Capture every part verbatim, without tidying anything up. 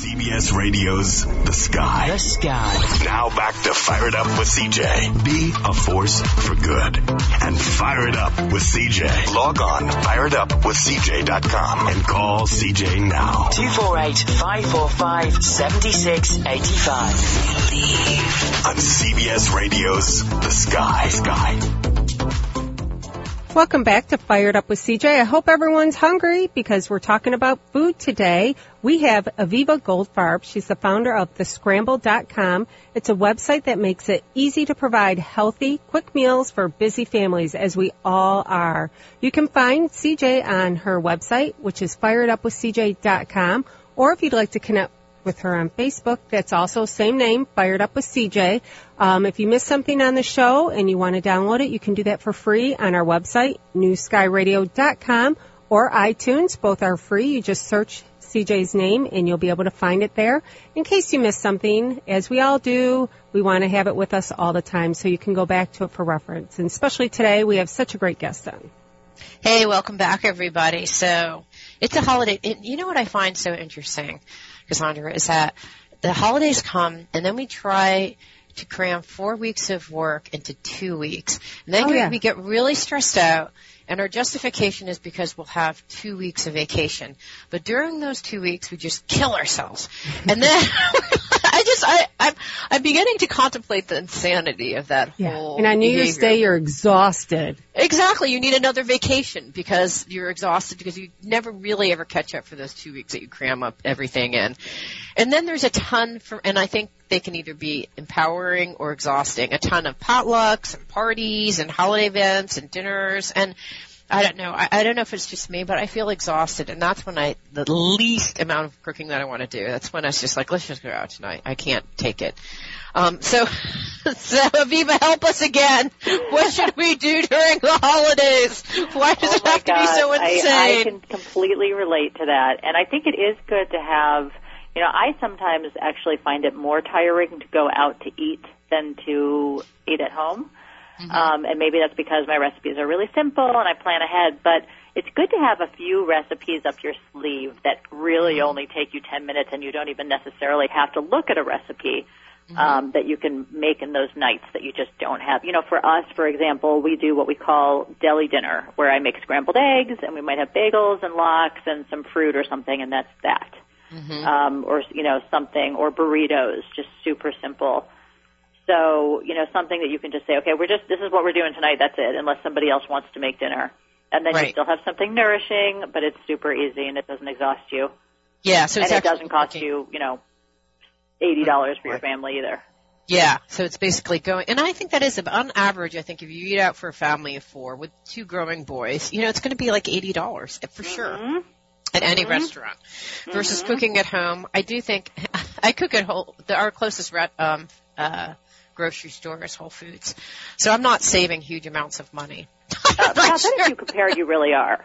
C B S Radio's The Sky. The Sky. Now back to Fire It Up with C J. Be a force for good. And Fire It Up with C J. Log on, fire it up with c j dot com and call C J now. two four eight, five four five, seven six eight five. Believe. On C B S Radio's The Sky. Sky. Welcome back to Fired Up with C J. I hope everyone's hungry because we're talking about food today. We have Aviva Goldfarb. She's the founder of the scramble dot com. It's a website that makes it easy to provide healthy, quick meals for busy families, as we all are. You can find C J on her website, which is fired up with c j dot com, or if you'd like to connect with her on Facebook, that's also same name, Fired Up with C J. Um, if you missed something on the show and you want to download it, you can do that for free on our website, new sky radio dot com, or iTunes. Both are free. You just search C J's name and you'll be able to find it there. In case you missed something, as we all do, we want to have it with us all the time so you can go back to it for reference. And especially today, we have such a great guest on. Hey, welcome back, everybody. So it's a holiday. It, you know what I find so interesting, Cassandra, is that the holidays come and then we try to cram four weeks of work into two weeks. And then oh, yeah. we get really stressed out, and our justification is because we'll have two weeks of vacation. But during those two weeks, we just kill ourselves. And then I just, I, I'm, I'm beginning to contemplate the insanity of that yeah. whole And on New Year's behavior. Day, you're exhausted. Exactly. You need another vacation because you're exhausted because you never really ever catch up for those two weeks that you cram up everything in. And then there's a ton for, and I think they can either be empowering or exhausting, a ton of potlucks and parties and holiday events and dinners. And I don't know. I, I don't know if it's just me, but I feel exhausted. And that's when I, the least amount of cooking that I want to do. That's when I was just like, let's just go out tonight. I can't take it. Um, so, so Aviva, help us again. What should we do during the holidays? Why does oh it have God. to be so insane? I, I can completely relate to that. And I think it is good to have, you know, I sometimes actually find it more tiring to go out to eat than to eat at home. Mm-hmm. Um, and maybe that's because my recipes are really simple and I plan ahead. But it's good to have a few recipes up your sleeve that really only take you ten minutes and you don't even necessarily have to look at a recipe. Mm-hmm. Um, that you can make in those nights that you just don't have. You know, for us, for example, we do what we call deli dinner, where I make scrambled eggs, and we might have bagels and lox and some fruit or something, and that's that. Mm-hmm. Um, or, you know, something, or burritos, just super simple. So, you know, something that you can just say, okay, we're just, this is what we're doing tonight, that's it, unless somebody else wants to make dinner. And then right. you still have something nourishing, but it's super easy and it doesn't exhaust you. Yeah, so it's and it doesn't cost working. you, you know, eighty dollars for your family either. Yeah, so it's basically going, and I think that is, on average, I think if you eat out for a family of four with two growing boys, you know, it's going to be like eighty dollars for mm-hmm. sure at any mm-hmm. restaurant versus mm-hmm. cooking at home. I do think, I cook at Whole, the, our closest ret, um, uh, grocery store is Whole Foods, so I'm not saving huge amounts of money. uh, I sure. bet if you compare, you really are.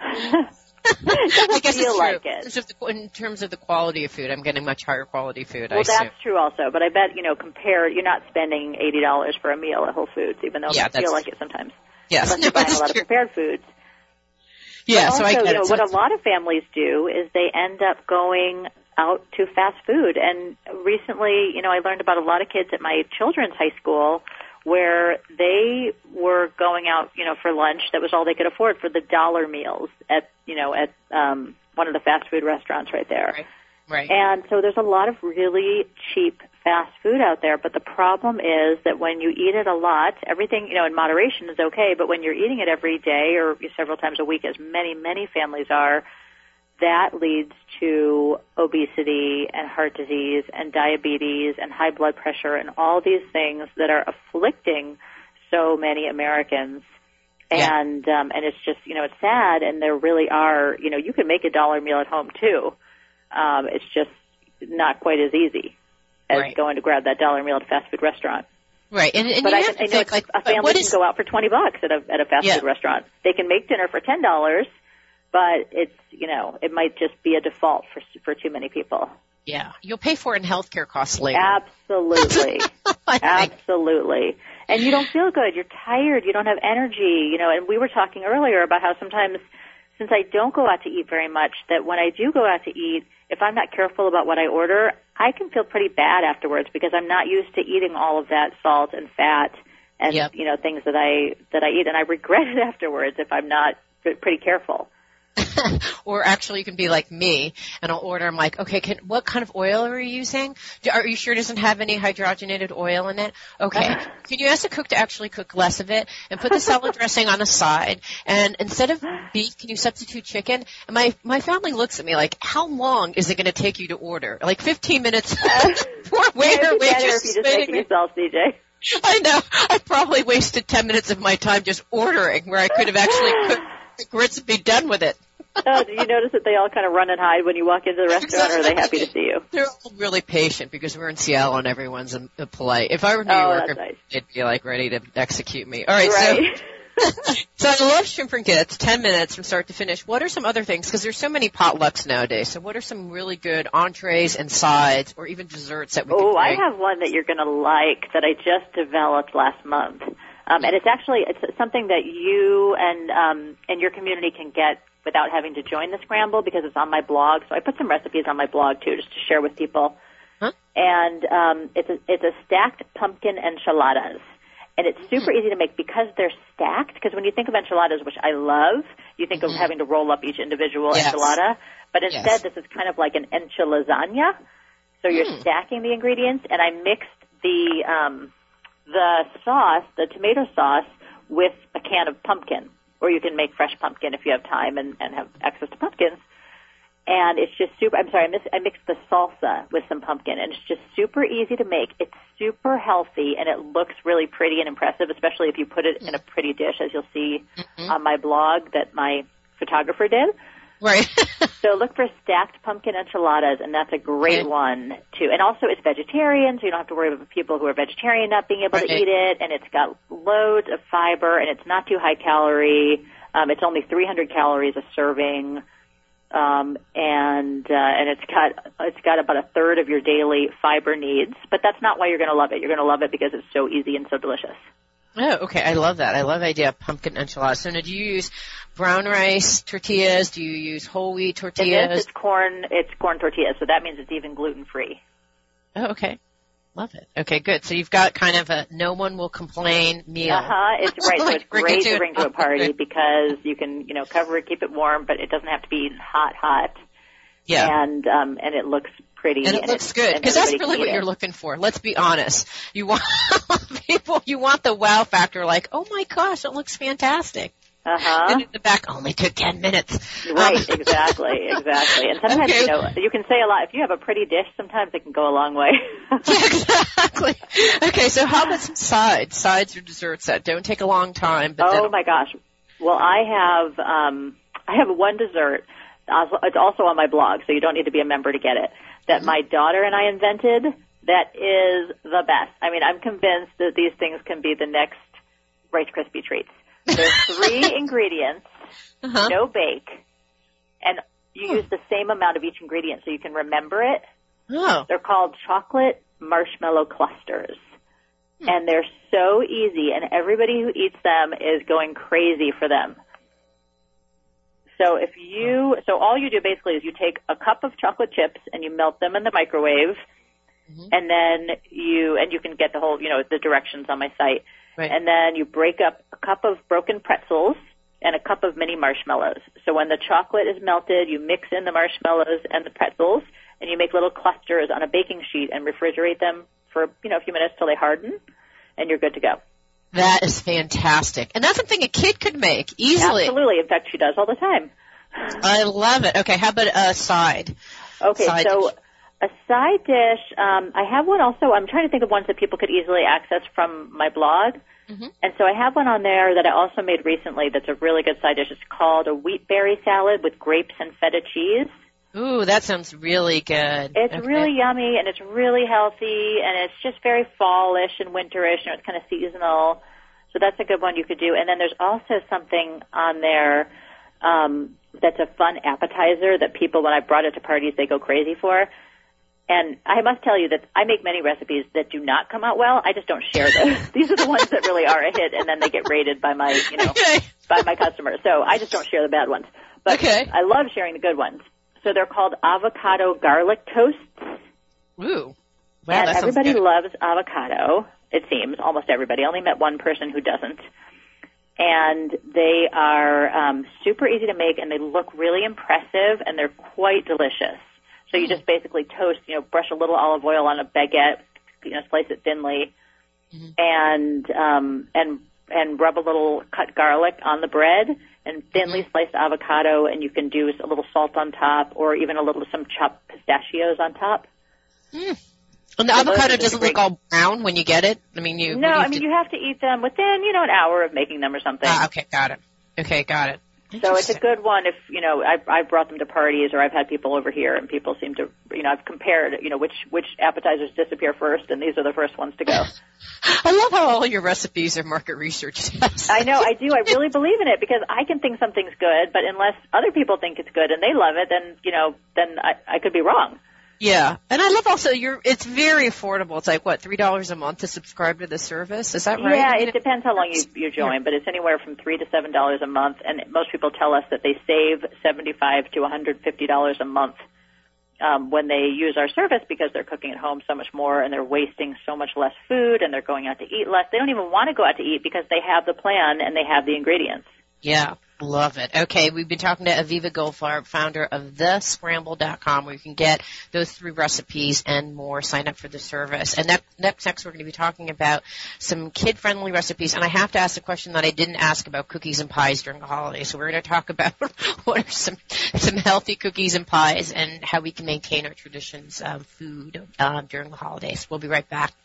I guess feel it's like true. it. In terms, of, in terms of the quality of food, I'm getting much higher quality food. Well, I that's assume. true also. But I bet, you know, compare, you're not spending eighty dollars for a meal at Whole Foods, even though yeah, it feel like it sometimes. Yes, unless no, you're buying a lot true. of prepared foods. Yeah, but so also, I get you know, it. So what a lot of families do is they end up going out to fast food. And recently, you know, I learned about a lot of kids at my children's high school where they were going out, you know, for lunch. That was all they could afford for the dollar meals at, you know, at um, one of the fast food restaurants right there. Right. Right. And so there's a lot of really cheap fast food out there. But the problem is that when you eat it a lot, everything, you know, in moderation is okay. But when you're eating it every day or several times a week, as many, many families are, that leads to obesity and heart disease and diabetes and high blood pressure and all these things that are afflicting so many Americans. Yeah. And um, and it's just, you know, it's sad. And there really are, you know, you can make a dollar meal at home too. Um, it's just not quite as easy as right. going to grab that dollar meal at a fast food restaurant. Right. And, and but you I, have to I know think, like, a family what can is, go out for twenty bucks at a at a fast yeah. food restaurant. They can make dinner for ten dollars. But it's, you know, it might just be a default for for too many people. Yeah, you'll pay for it in healthcare costs later. Absolutely, absolutely. And you don't feel good. You're tired. You don't have energy. You know, and we were talking earlier about how sometimes since I don't go out to eat very much, that when I do go out to eat, if I'm not careful about what I order, I can feel pretty bad afterwards because I'm not used to eating all of that salt and fat and, Yep. you know, things that I that I eat, and I regret it afterwards if I'm not pretty careful. Or actually, you can be like me, and I'll order. I'm like, okay, can, what kind of oil are you using? Do, are you sure it doesn't have any hydrogenated oil in it? Okay. Can you ask the cook to actually cook less of it and put the salad dressing on the side? And instead of beef, can you substitute chicken? And my my family looks at me like, how long is it going to take you to order? Like fifteen minutes. Poor waiter, It's better waitress. if you just make it yourself, C J. I know. I probably wasted ten minutes of my time just ordering where I could have actually cooked the grits and be done with it. Oh, do you notice that they all kind of run and hide when you walk into the restaurant, or are they happy to see you? They're all really patient because we're in Seattle and everyone's um, polite. If I were New Oh, York, that's nice. they'd be like ready to execute me. All right, Right. so so I love shrimp and grits, ten minutes from start to finish. What are some other things? Because there's so many potlucks nowadays. So what are some really good entrees and sides, or even desserts that we Oh, can I bring? have one that you're going to like that I just developed last month, um, and it's actually it's something that you and um, and your community can get without having to join the scramble because it's on my blog. So I put some recipes on my blog too, just to share with people. Huh? And um, it's a, it's a stacked pumpkin enchiladas, and it's super Mm. easy to make because they're stacked. Because when you think of enchiladas, which I love, you think Mm-hmm. of having to roll up each individual Yes. enchilada, but instead Yes. this is kind of like an enchilasagna. So you're Mm. stacking the ingredients, and I mixed the um, the sauce, the tomato sauce, with a can of pumpkin. Or you can make fresh pumpkin if you have time and, and have access to pumpkins. And it's just super, I'm sorry, I, miss, I mixed the salsa with some pumpkin, and it's just super easy to make. It's super healthy, and it looks really pretty and impressive, especially if you put it in a pretty dish, as you'll see Mm-hmm. on my blog that my photographer did. Right. So look for stacked pumpkin enchiladas, and that's a great Okay. one, too. And also it's vegetarian, so you don't have to worry about people who are vegetarian not being able Right. to eat it. And it's got loads of fiber, and it's not too high calorie. Um, it's only three hundred calories a serving, um, and uh, and it's got it's got about a third of your daily fiber needs. But that's not why you're going to love it. You're going to love it because it's so easy and so delicious. Oh, okay. I love that. I love the idea of pumpkin enchiladas. So now, do you use brown rice tortillas? Do you use whole wheat And tortillas? this, it's corn. It's corn tortillas, so that means it's even gluten free. Oh, okay. Love it. Okay, good. So you've got kind of a no one will complain meal. Uh huh. It's right. So it's Bring it great to to it. bring to a party because you can, you know, cover it, keep it warm, but it doesn't have to be eaten hot, hot. Yeah. And um, and it looks pretty. And it looks it's- good and because that's everybody really can what eat you're it. looking for. Let's be honest. You want people. You want the wow factor. Like, oh my gosh, it looks fantastic. Uh huh. And in the back, only took ten minutes. Right. Um, exactly. Exactly. And sometimes Okay. you know you can say a lot. If you have a pretty dish, sometimes it can go a long way. Yeah, exactly. Okay, so how about some sides? Sides or desserts that don't take a long time. But Oh then, my gosh. Well, I have um, I have one dessert. Also- It's also on my blog, so you don't need to be a member to get it. That my daughter and I invented. That is the best. I mean, I'm convinced that these things can be the next Rice Krispie treats. There's three ingredients, uh-huh. no bake, and you use the same amount of each ingredient so you can remember it. Oh, They're called chocolate marshmallow clusters. And they're so easy, and everybody who eats them is going crazy for them. So if you, so all you do basically is you take a cup of chocolate chips and you melt them in the microwave, Mhm. and then you, and you can get the whole, you know, the directions on my site. right. And then you break up a cup of broken pretzels and a cup of mini marshmallows. So when the chocolate is melted, you mix in the marshmallows and the pretzels, and you make little clusters on a baking sheet and refrigerate them for, you know, a few minutes till they harden, and you're good to go. That is fantastic. And that's something a kid could make easily. Absolutely. In fact, she does all the time. I love it. Okay, how about a side? Okay, Side so dish. a side dish, um, I have one also. I'm trying to think of ones that people could easily access from my blog. Mhm. And so I have one on there that I also made recently that's a really good side dish. It's called a wheat berry salad with grapes and feta cheese. Ooh, that sounds really good. It's Okay. really yummy, and it's really healthy, and it's just very fallish and winterish, you know, it's kind of seasonal. So that's a good one you could do. And then there's also something on there um, that's a fun appetizer that people, when I brought it to parties, they go crazy for. And I must tell you that I make many recipes that do not come out well. I just don't share them. These are the ones that really are a hit, and then they get rated by my, you know, okay. by my customers. So I just don't share the bad ones. But okay. I love sharing the good ones. So they're called avocado garlic toasts. Ooh. Wow, and that everybody sounds good. loves avocado, it seems, almost everybody. I only met one person who doesn't. And they are um, super easy to make, and they look really impressive, and they're quite delicious. So you just basically toast, you know, brush a little olive oil on a baguette, you know, slice it thinly, mm-hmm. and um, and and rub a little cut garlic on the bread, and thinly mm-hmm. sliced avocado, and you can do a little salt on top, or even a little some chopped pistachios on top. Mm. And the so avocado doesn't look all brown when you get it? I mean, you... No, you I mean, to... you have to eat them within, you know, an hour of making them or something. Ah, okay, got it. Okay, got it. So it's a good one if, you know, I've, I've brought them to parties or I've had people over here and people seem to, you know, I've compared, you know, which, which appetizers disappear first, and these are the first ones to go. I love how all your recipes are market research. I know, I do. I really believe in it because I can think something's good, but unless other people think it's good and they love it, then, you know, then I, I could be wrong. Yeah, and I love also your. It's very affordable. It's like what three dollars a month to subscribe to the service. Is that right? Yeah, it depends how long you you join, but it's anywhere from three to seven dollars a month. And most people tell us that they save seventy-five to one hundred fifty dollars a month um, when they use our service because they're cooking at home so much more and they're wasting so much less food and they're going out to eat less. They don't even want to go out to eat because they have the plan and they have the ingredients. Yeah. Love it. Okay, we've been talking to Aviva Goldfarb, founder of the scramble dot com, where you can get those three recipes and more. Sign up for the service. And next, next we're going to be talking about some kid-friendly recipes. And I have to ask a question that I didn't ask about cookies and pies during the holidays. So we're going to talk about what are some some healthy cookies and pies and how we can maintain our traditions of food um, during the holidays. We'll be right back.